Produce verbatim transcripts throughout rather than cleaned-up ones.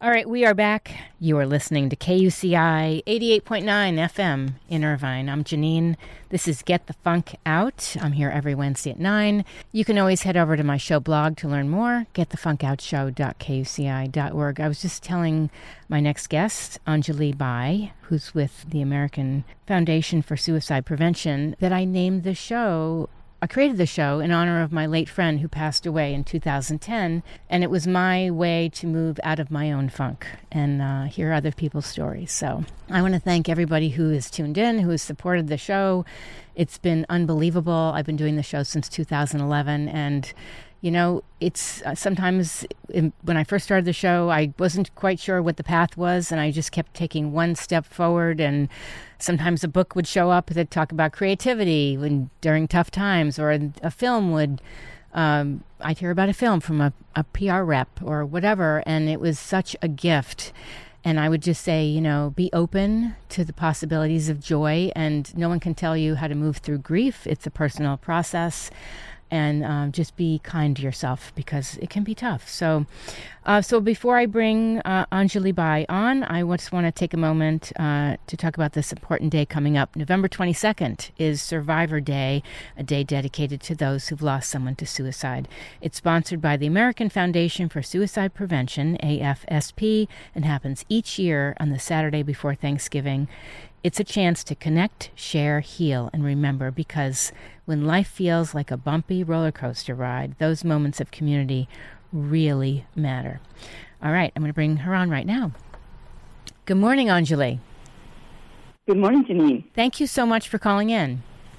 All right, we are back. You are listening to K U C I eighty-eight point nine F M in Irvine. I'm Janine. This is Get the Funk Out. I'm here every Wednesday at nine. You can always head over to my show blog to learn more, get the funk out show dot k u c i dot org. I was just telling my next guest, Anjali Bai, who's with the American Foundation for Suicide Prevention, that I named the show I created the show in honor of my late friend who passed away in two thousand ten, and it was my way to move out of my own funk and uh, hear other people's stories. So I want to thank everybody who has tuned in, who has supported the show. It's been unbelievable. I've been doing the show since two thousand eleven, and you know, it's uh, sometimes in, when I first started the show, I wasn't quite sure what the path was, and I just kept taking one step forward. And sometimes a book would show up that talk about creativity when during tough times, or a film would. Um, I'd hear about a film from a, a P R rep or whatever, and it was such a gift. And I would just say, you know, be open to the possibilities of joy, and no one can tell you how to move through grief. It's a personal process. And um, just be kind to yourself because it can be tough. So uh, so before I bring uh, Anjali Bai on, I just want to take a moment uh, to talk about this important day coming up. November twenty-second is Survivor Day, a day dedicated to those who've lost someone to suicide. It's sponsored by the American Foundation for Suicide Prevention, A F S P, and happens each year on the Saturday before Thanksgiving. It's a chance to connect, share, heal, and remember, because when life feels like a bumpy roller coaster ride, those moments of community really matter. All right, I'm going to bring her on right now. Good morning, Anjali. Good morning, Janine. Thank you so much for calling in.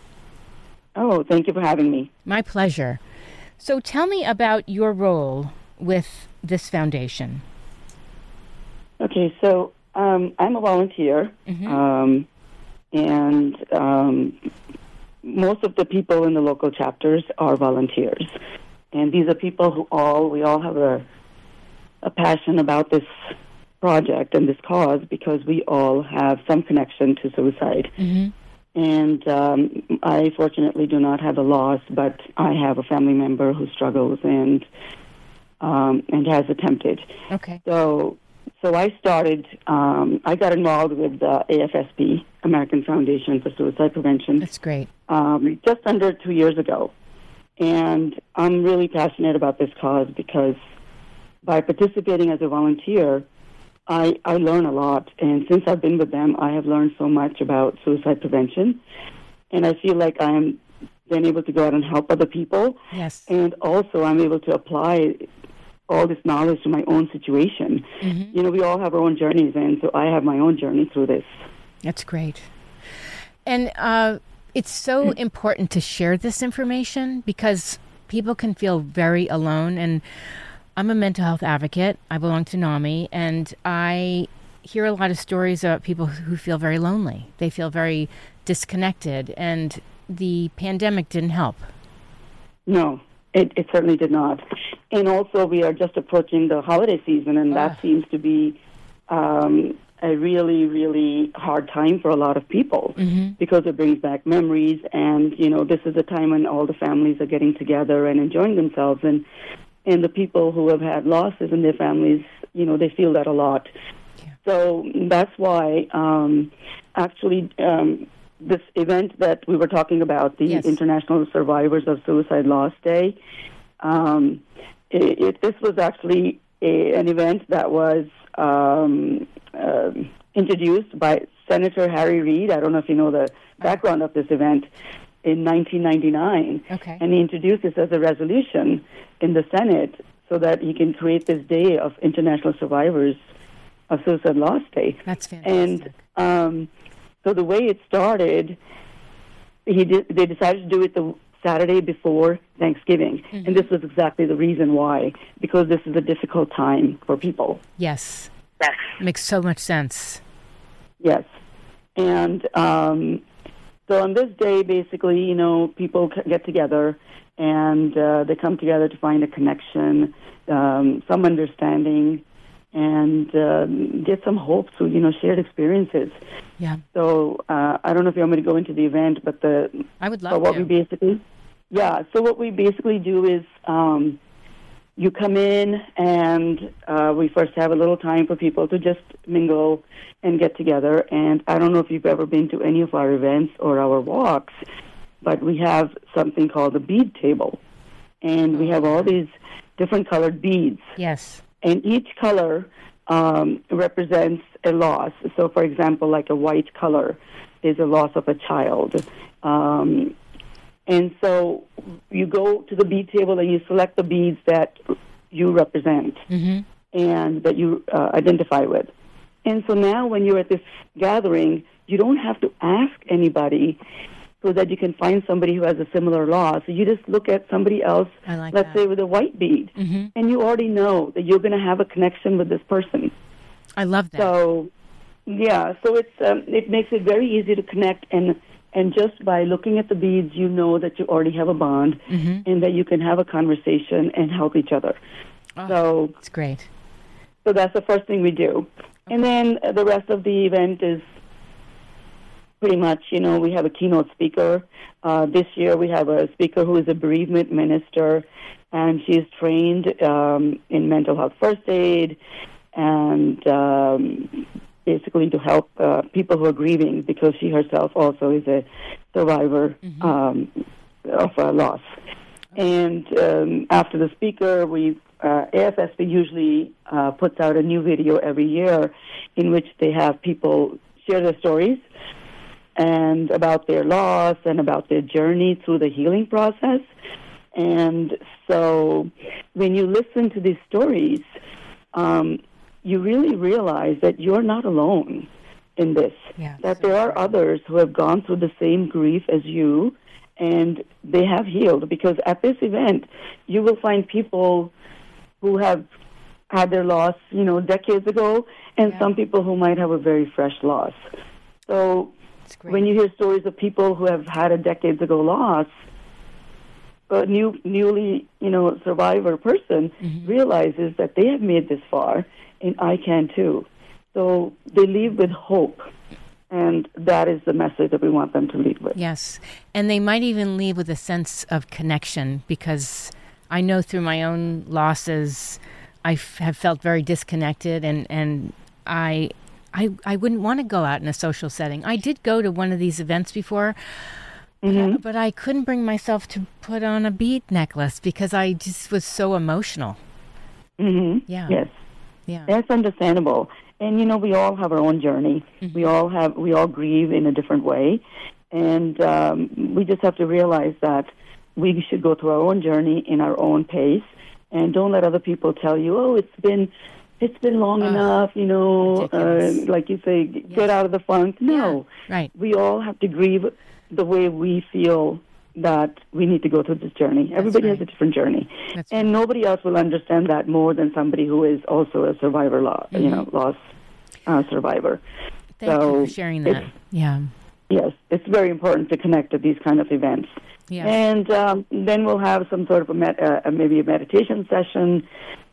Oh, thank you for having me. My pleasure. So tell me about your role with this foundation. Okay, so Um, I'm a volunteer, mm-hmm. um, and um, most of the people in the local chapters are volunteers. And these are people who all, we all have a, a passion about this project and this cause because we all have some connection to suicide. Mm-hmm. And um, I fortunately do not have a loss, but I have a family member who struggles and um, and has attempted. Okay. So... So I started, um, I got involved with the A F S P, American Foundation for Suicide Prevention. That's great. Um, just under two years ago. And I'm really passionate about this cause because by participating as a volunteer, I, I learn a lot. And since I've been with them, I have learned so much about suicide prevention. And I feel like I'm been able to go out and help other people. Yes. And also I'm able to apply all this knowledge to my own situation. Mm-hmm. You know, we all have our own journeys, and so I have my own journey through this. That's great. And uh, it's so important to share this information because people can feel very alone. And I'm a mental health advocate. I belong to NAMI, and I hear a lot of stories about people who feel very lonely. They feel very disconnected, and the pandemic didn't help. No. It, it certainly did not. And also, we are just approaching the holiday season, and that uh. seems to be um, a really, really hard time for a lot of people mm-hmm. because it brings back memories. And, you know, this is a time when all the families are getting together and enjoying themselves. And, and the people who have had losses in their families, you know, they feel that a lot. Yeah. So that's why um, actually... Um, this event that we were talking about, the yes. International Survivors of Suicide Loss Day, um, it, it, this was actually a, an event that was um, uh, introduced by Senator Harry Reid. I don't know if you know the background of this event, in nineteen ninety-nine. Okay. And he introduced this as a resolution in the Senate so that he can create this day of International Survivors of Suicide Loss Day. That's fantastic. And... Um, So the way it started, he did, they decided to do it the Saturday before Thanksgiving. Mm-hmm. And this was exactly the reason why, because this is a difficult time for people. Yes. Yes. Makes so much sense. Yes. And um, so on this day, basically, you know, people get together and uh, they come together to find a connection, um, some understanding, and uh, get some hope through, you know, shared experiences. Yeah. So uh, I don't know if you want me to go into the event, but the I would love but what to. we basically, yeah. So what we basically do is um, you come in, and uh, we first have a little time for people to just mingle and get together. And I don't know if you've ever been to any of our events or our walks, but we have something called the bead table. And we have all these different colored beads. Yes. And each color um, represents a loss. So, for example, like a white color is a loss of a child. Um, and so you go to the bead table and you select the beads that you represent mm-hmm. and that you uh, identify with. And so now when you're at this gathering, you don't have to ask anybody so that you can find somebody who has a similar loss. So you just look at somebody else, I like let's that. say with a white bead, mm-hmm. and you already know that you're going to have a connection with this person. I love that. So, yeah, so it's um, it makes it very easy to connect, and and just by looking at the beads, you know that you already have a bond, mm-hmm. and that you can have a conversation and help each other. Oh, so it's great. So that's the first thing we do. Okay. And then uh, the rest of the event is pretty much, you know, we have a keynote speaker. Uh, this year we have a speaker who is a bereavement minister, and she's trained um, in mental health first aid and um, basically to help uh, people who are grieving, because she herself also is a survivor mm-hmm. um, of a loss. And um, after the speaker, we uh, A F S P usually uh, puts out a new video every year in which they have people share their stories and about their loss and about their journey through the healing process. And so when you listen to these stories, um, you really realize that you're not alone in this, yeah, that so there are true. others who have gone through the same grief as you, and they have healed. Because at this event, you will find people who have had their loss, you know, decades ago, and yeah. some people who might have a very fresh loss. So when you hear stories of people who have had a decades ago loss, a new, newly, you know, survivor person mm-hmm. realizes that they have made this far, and I can too. So they leave with hope, and that is the message that we want them to leave with. Yes, and they might even leave with a sense of connection, because I know through my own losses, I f- have felt very disconnected, and, and I... I, I wouldn't want to go out in a social setting. I did go to one of these events before, mm-hmm. but, I, but I couldn't bring myself to put on a bead necklace because I just was so emotional. Mm-hmm. Yeah. Yes. Yeah. That's understandable. And, you know, we all have our own journey. Mm-hmm. We all have, we all grieve in a different way. And um, we just have to realize that we should go through our own journey in our own pace, and don't let other people tell you, oh, it's been... It's been long uh, enough, you know, uh, like you say, get yes. out of the funk. No. Yeah, right. We all have to grieve the way we feel that we need to go through this journey. That's Everybody right. has a different journey. That's and right. nobody else will understand that more than somebody who is also a survivor, loss, mm-hmm. you know, loss uh, survivor. Thank so you for sharing that. Yeah. Yes, it's very important to connect at these kind of events. Yes. And um, then we'll have some sort of a med- uh, maybe a meditation session.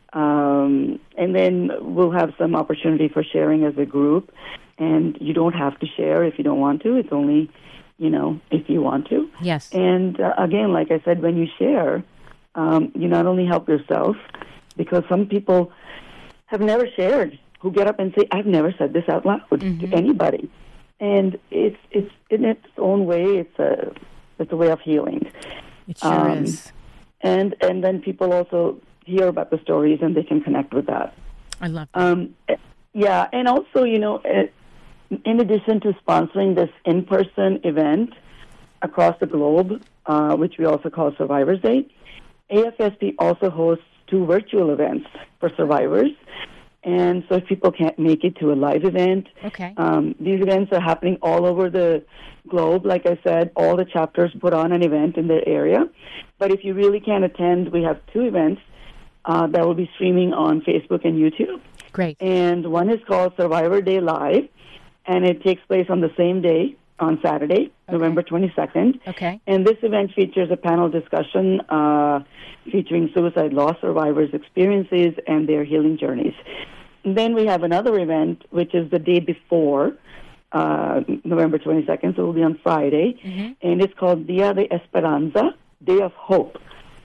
Um, and then we'll have some opportunity for sharing as a group. And you don't have to share if you don't want to. It's only, you know, if you want to. Yes. And uh, again, like I said, when you share, um, you not only help yourself, because some people have never shared, who get up and say, I've never said this out loud mm-hmm. to anybody. And it's it's in its own way, it's a it's a way of healing. It sure um, is. And and then people also hear about the stories, and they can connect with that. I love that. Um, yeah, and also, you know, in addition to sponsoring this in-person event across the globe, uh, which we also call Survivors Day, A F S P also hosts two virtual events for survivors. And so if people can't make it to a live event, okay. um, these events are happening all over the globe. Like I said, all the chapters put on an event in their area. But if you really can't attend, we have two events Uh, that will be streaming on Facebook and YouTube. Great. And one is called Survivor Day Live, and it takes place on the same day, on Saturday, okay. November twenty-second. Okay. And this event features a panel discussion uh, featuring suicide loss survivors' experiences and their healing journeys. And then we have another event, which is the day before, uh, November twenty-second, so it will be on Friday, mm-hmm. and it's called Dia de Esperanza, Day of Hope.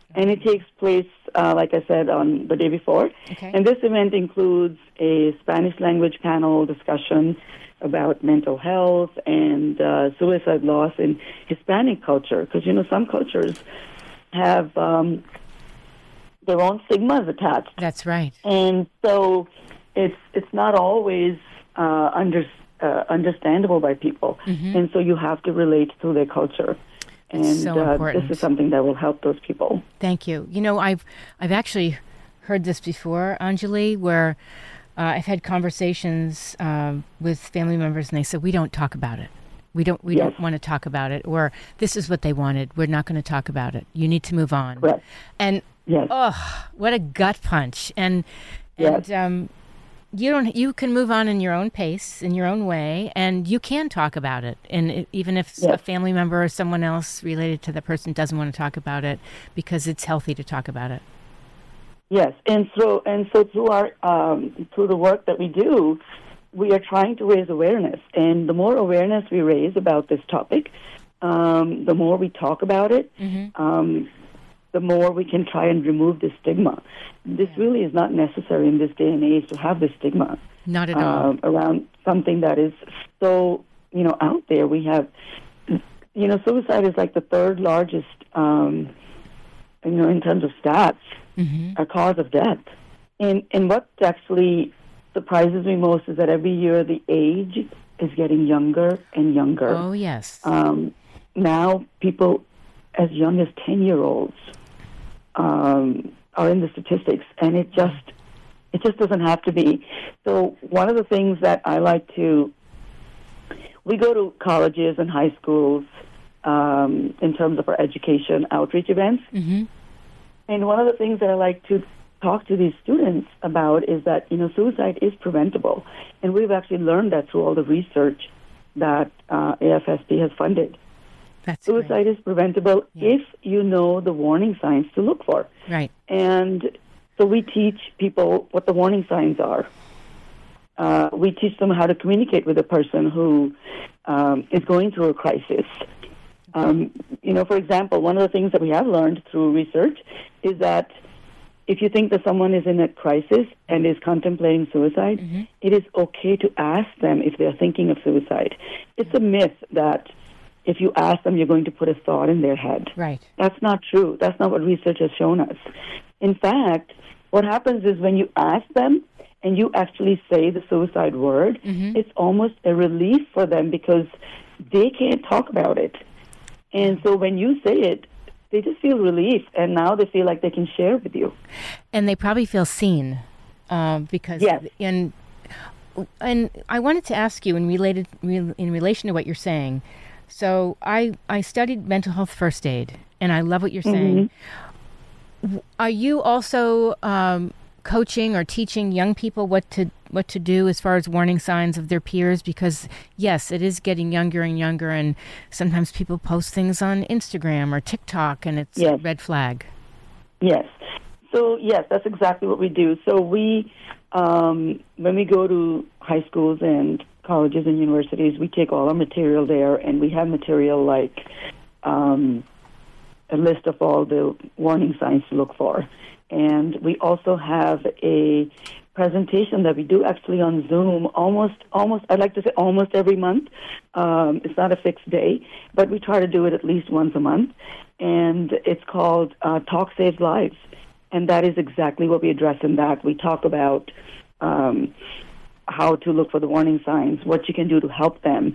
And it takes place, uh, like I said, on the day before. Okay. And this event includes a Spanish language panel discussion about mental health and uh, suicide loss in Hispanic culture. Because, you know, some cultures have um, their own stigmas attached. That's right. And so it's it's not always uh, under, uh, understandable by people. Mm-hmm. And so you have to relate to their culture. And so uh, important. This is something that will help those people. Thank you. You know, I've I've actually heard this before, Anjali, where uh, I've had conversations uh, with family members, and they said, "We don't talk about it. We don't. We Yes. don't want to talk about it." Or, "This is what they wanted. We're not going to talk about it. You need to move on." Correct. And Yes. oh, what a gut punch! And Yes. and um, you don't. You can move on in your own pace, in your own way, and you can talk about it. And it, even if Yes. a family member or someone else related to the person doesn't want to talk about it, because it's healthy to talk about it. Yes, and so and so through our um, through the work that we do, we are trying to raise awareness. And the more awareness we raise about this topic, um, the more we talk about it, Mm-hmm. um, the more we can try and remove the stigma. This really is not necessary in this day and age to have this stigma Not at all. um, around something that is so, you know, out there. We have, you know, suicide is like the third largest, um, you know, in terms of stats, Mm-hmm. a cause of death. And and what actually surprises me most is that every year the age is getting younger and younger. Oh yes. Um, now people as young as ten-year-olds um, are in the statistics, and it just it just doesn't have to be. So one of the things that I like to, we go to colleges and high schools um, in terms of our education outreach events, Mm-hmm. and one of the things that I like to talk to these students about is that, you know, suicide is preventable, and we've actually learned that through all the research that uh, A F S P has funded. That's Suicide is preventable Yeah. if you know the warning signs to look for. great. Right. And so we teach people what the warning signs are. Uh, we teach them how to communicate with a person who um, is going through a crisis. Um, you know, for example, one of the things that we have learned through research is that if you think that someone is in a crisis and is contemplating suicide, Mm-hmm. it is okay to ask them if they're thinking of suicide. It's a myth that if you ask them, you're going to put a thought in their head. Right. That's not true. That's not what research has shown us. In fact, what happens is when you ask them and you actually say the suicide word, Mhm. it's almost a relief for them because they can't talk about it. And so when you say it, they just feel relief, and now they feel like they can share with you. And they probably feel seen uh, because Yes. and and I wanted to ask you in related in relation to what you're saying. So I I studied mental health first aid, and I love what you're saying. W- Are you also um, coaching or teaching young people what to what to do as far as warning signs of their peers? Because yes, it is getting younger and younger, and sometimes people post things on Instagram or TikTok, and it's a Yes. red flag. Yes. So, yes, that's exactly what we do. So we, um, when we go to high schools and colleges and universities, we take all our material there, and we have material like um, a list of all the warning signs to look for. And we also have a presentation that we do actually on Zoom almost, almost, I'd like to say almost every month. Um, it's not a fixed day, but we try to do it at least once a month. And it's called uh, Talk Saves Lives. And that is exactly what we address in that. We talk about um, how to look for the warning signs, what you can do to help them,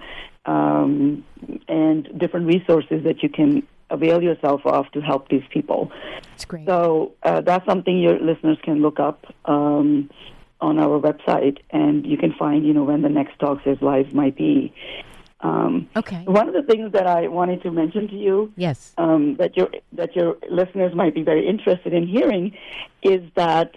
um, and different resources that you can avail yourself of to help these people. That's great. So uh, that's something your listeners can look up um, on our website, and you can find, you know, when the next Talk Saves Lives might be. Um, Okay. One of the things that I wanted to mention to you Yes. um, that your that your listeners might be very interested in hearing is that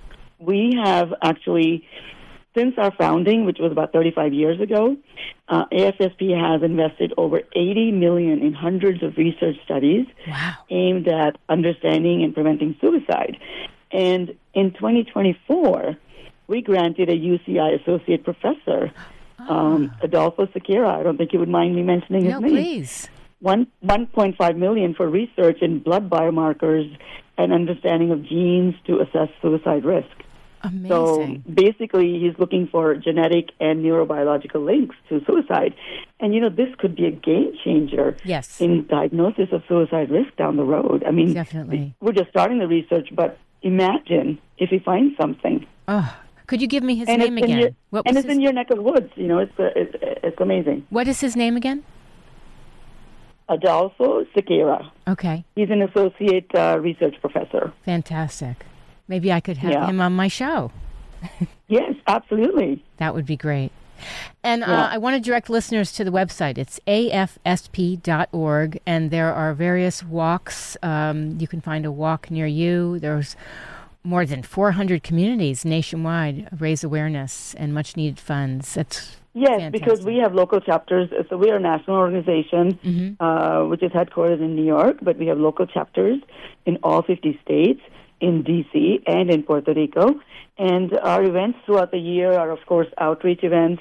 we have actually, since our founding, which was about thirty-five years ago, uh, A F S P has invested over eighty million dollars in hundreds of research studies Wow. aimed at understanding and preventing suicide. And in twenty twenty-four, we granted a U C I associate professor, um, Adolfo Sequeira. I don't think you would mind me mentioning his No, name. please. one one point five million for research in blood biomarkers and understanding of genes to assess suicide risk. Amazing. So basically, he's looking for genetic and neurobiological links to suicide. And, you know, this could be a game changer yes. in diagnosis of suicide risk down the road. I mean, definitely. We're just starting the research, but imagine if he finds something. Oh, could you give me his and name again? Your, what and it's his... in your neck of the woods. You know, it's, it's, it's amazing. What is his name again? Adolfo Sequeira. Okay. He's an associate uh, research professor. Fantastic. Maybe I could have yeah. him on my show. Yes, absolutely. That would be great. And yeah. uh, I want to direct listeners to the website. It's A F S P dot org, and there are various walks. Um, you can find a walk near you. There's more than four hundred communities nationwide raise awareness and much-needed funds. That's Yes, fantastic. Because we have local chapters. So we are a national organization, mm-hmm. uh, which is headquartered in New York, but we have local chapters in all fifty states, in D C and in Puerto Rico. And our events throughout the year are, of course, outreach events,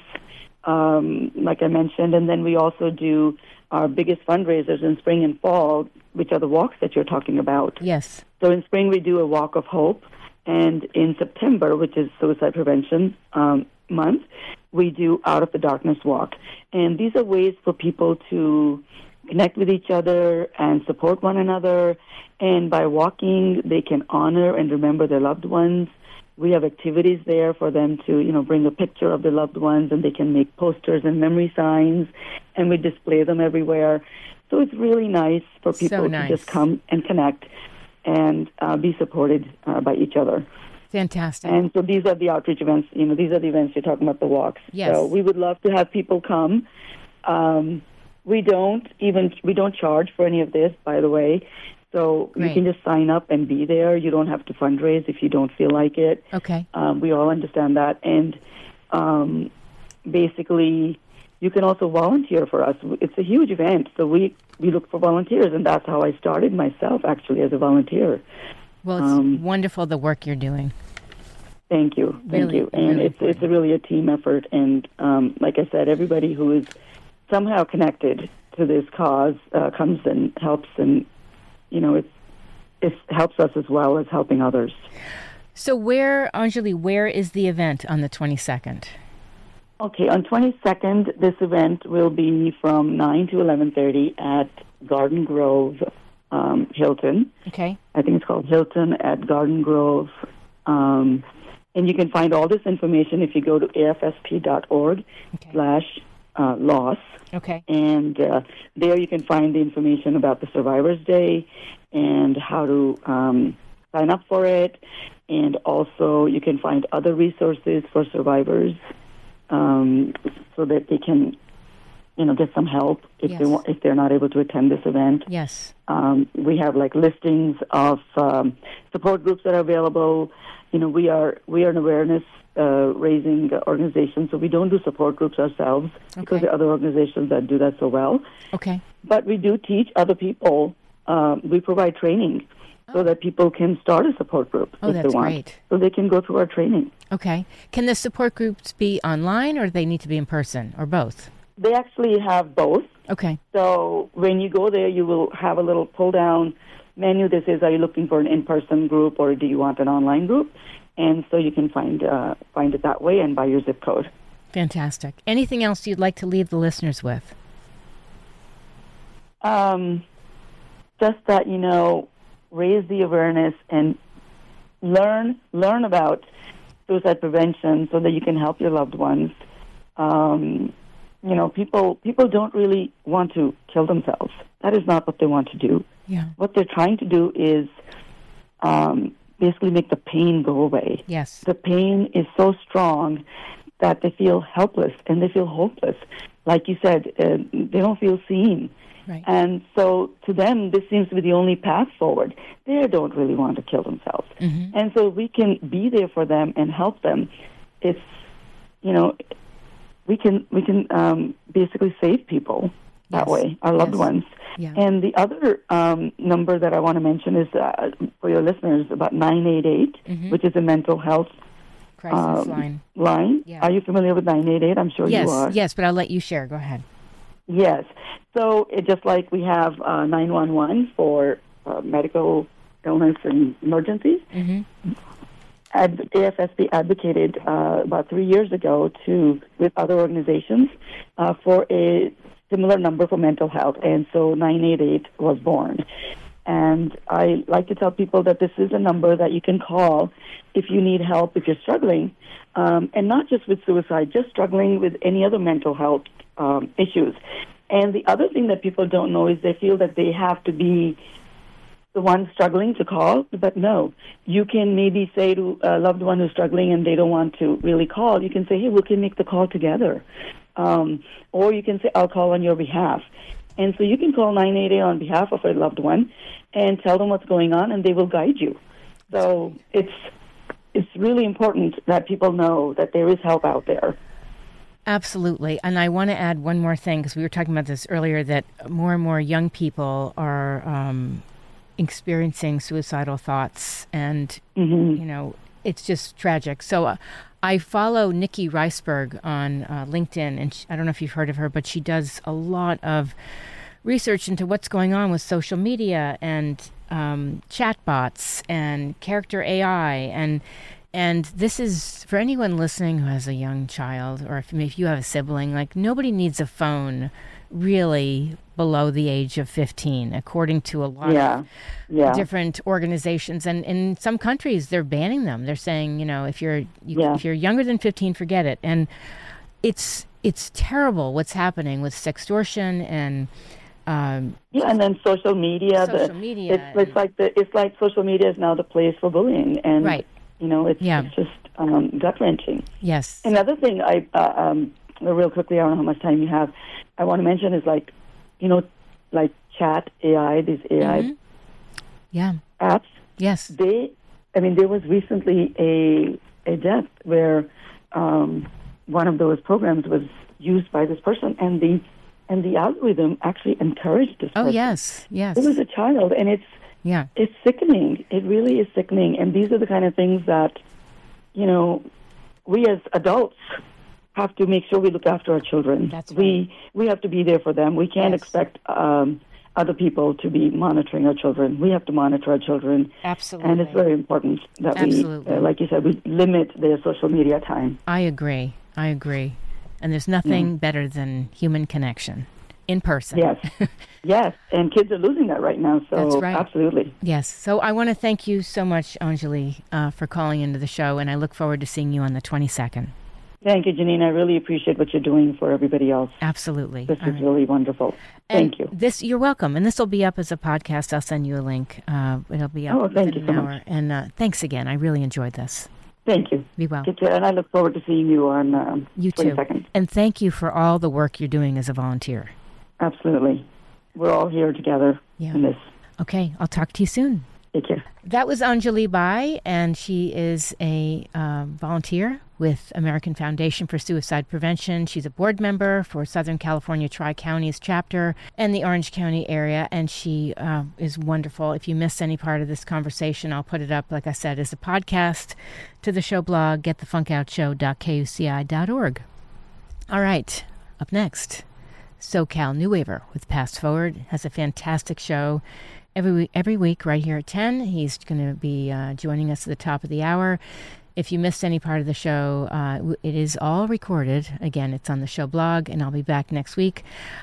um, like I mentioned, and then we also do our biggest fundraisers in spring and fall, which are the walks that you're talking about. Yes. So in spring we do a Walk of Hope, and in September, which is Suicide Prevention um, Month, we do Out of the Darkness Walk. And these are ways for people to connect with each other and support one another. And by walking, they can honor and remember their loved ones. We have activities there for them to, you know, bring a picture of their loved ones, and they can make posters and memory signs, and we display them everywhere. So it's really nice for people so nice. to just come and connect and uh, be supported uh, by each other. Fantastic. And so these are the outreach events. You know, these are the events you're talking about, the walks. Yes. So we would love to have people come. Um, we don't even we don't charge for any of this, by the way. So Great. You can just sign up and be there. You don't have to fundraise if you don't feel like it. Okay. Um, we all understand that. And um, basically, you can also volunteer for us. It's a huge event, so we, we look for volunteers, and that's how I started myself, actually, as a volunteer. Well, it's um, wonderful the work you're doing. Thank you. Thank really, you. And really it's it's a really a team effort. And um, like I said, everybody who is somehow connected to this cause uh, comes and helps, and, you know, it's it helps us as well as helping others. So where, Anjali, where is the event on the twenty-second? Okay, on twenty-second, this event will be from nine to eleven thirty at Garden Grove um, Hilton. Okay. I think it's called Hilton at Garden Grove. Um, and you can find all this information if you go to A F S P dot org okay. slash uh, loss. Okay. And uh, there you can find the information about the Survivors Day and how to um, sign up for it. And also you can find other resources for survivors um, so that they can, you know, get some help if yes. they want, if they're not able to attend this event. Yes. Um, we have like listings of um, support groups that are available. You know, we are we are an awareness uh, raising organization, so we don't do support groups ourselves okay. because there are other organizations that do that so well. Okay. But we do teach other people. Um, we provide training oh. so that people can start a support group oh, if that's they want. Great. So they can go through our training. Okay. Can the support groups be online, or do they need to be in person, or both? They actually have both. Okay. So when you go there, you will have a little pull-down menu that says, are you looking for an in-person group or do you want an online group? And so you can find uh, find it that way and by your zip code. Fantastic. Anything else you'd like to leave the listeners with? Um, just that, you know, raise the awareness and learn learn about suicide prevention so that you can help your loved ones. Um, you know, people people don't really want to kill themselves. That is not what they want to do. Yeah. What they're trying to do is um, basically make the pain go away. Yes. The pain is so strong that they feel helpless and they feel hopeless. Like you said, uh, they don't feel seen. Right. And so to them, this seems to be the only path forward. They don't really want to kill themselves. Mm-hmm. And so we can be there for them and help them. It's, you know, we can we can um, basically save people that yes. way, our loved yes. ones. Yeah. And the other um, number that I want to mention is, uh, for your listeners, about nine eight eight, mm-hmm. which is a mental health crisis um, line. line. Yeah. Are you familiar with nine eight eight? I'm sure yes, you are. Yes, but I'll let you share. Go ahead. Yes. So it just like we have uh, nine one one for uh, medical illness and emergencies. Mm-hmm. Ad- A F S P advocated uh, about three years ago to with other organizations uh, for a similar number for mental health, and so nine eight eight was born. And I like to tell people that this is a number that you can call if you need help, if you're struggling, um, and not just with suicide, just struggling with any other mental health um, issues. And the other thing that people don't know is they feel that they have to be the one struggling to call, but no. You can maybe say to a loved one who's struggling and they don't want to really call, you can say, hey, we can make the call together. Um, or you can say, I'll call on your behalf. And so you can call nine eight eight on behalf of a loved one and tell them what's going on, and they will guide you. So it's it's really important that people know that there is help out there. Absolutely. And I want to add one more thing, because we were talking about this earlier, that more and more young people are um, experiencing suicidal thoughts. And, Mm-hmm. you know, it's just tragic. So uh, I follow Nikki Reisberg on uh, LinkedIn, and she, I don't know if you've heard of her, but she does a lot of research into what's going on with social media and um, chatbots and character A I. And and this is, for anyone listening who has a young child, or if, if you have a sibling, like, nobody needs a phone really below the age of fifteen, according to a lot Yeah. of Yeah. different organizations. And in some countries, they're banning them. They're saying, you know, if you're you, Yeah. if you're younger than fifteen, forget it. And it's it's terrible what's happening with sextortion and um, Yeah, and then social media. social the, media. It's, it's and- like the it's like social media is now the place for bullying, and Right. you know it's, Yeah. it's just um, gut wrenching. yes. Another thing, I uh, um, real quickly, I don't know how much time you have. I want to mention is like, you know, like Chat A I, these A I Mhm. Yeah. apps. Yes. They, I mean, there was recently a a death where um, one of those programs was used by this person, and the and the algorithm actually encouraged this Oh, person. yes. Yes. It was a child, and it's Yeah. it's sickening. It really is sickening. And these are the kind of things that, you know, we as adults have to make sure we look after our children. That's right. We we have to be there for them. We can't Yes. expect um, other people to be monitoring our children. We have to monitor our children. Absolutely. And it's very important that Absolutely. we, uh, like you said, we limit their social media time. I agree. I agree. And there's nothing better than human connection in person. Yes. Yes. And kids are losing that right now. So That's right. absolutely. Yes. So I want to thank you so much, Anjali, uh, for calling into the show, and I look forward to seeing you on the twenty-second. Thank you, Janine. I really appreciate what you're doing for everybody else. Absolutely. This All is right. really wonderful. And Thank you. This, you're welcome. And this will be up as a podcast. I'll send you a link. Uh, it'll be up Oh, thank within you so an much. hour. And uh, thanks again. I really enjoyed this. Thank you. Be well. Take care, and I look forward to seeing you on um, You too. twenty-second. And thank you for all the work you're doing as a volunteer. Absolutely. We're all here together Yeah. in this. Okay. I'll talk to you soon. Take care. That was Anjali Bai, and she is a uh, volunteer with American Foundation for Suicide Prevention. She's a board member for Southern California Tri-Counties chapter and the Orange County area, and she uh, is wonderful. If you missed any part of this conversation, I'll put it up, like I said, as a podcast to the show blog, get the funk out show dot k u c i dot org. All right, up next, SoCal New Waiver with Past Forward has a fantastic show. Every week, every week, right here at ten, he's going to be uh, joining us at the top of the hour. If you missed any part of the show, uh, it is all recorded. Again, it's on the show blog, and I'll be back next week.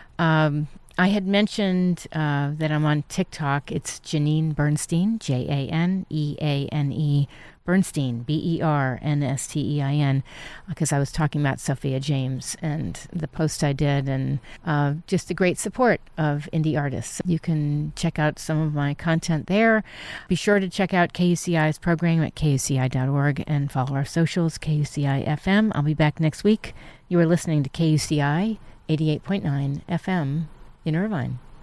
Um, I had mentioned uh, that I'm on TikTok. It's Janine Bernstein, J A N E A N E, Bernstein, B E R N S T E I N, because I was talking about Sophia James and the post I did, and uh, just the great support of indie artists. You can check out some of my content there. Be sure to check out K U C I's program at k u c i dot org and follow our socials, K U C I F M. I'll be back next week. You are listening to K U C I eighty-eight point nine F M in Irvine.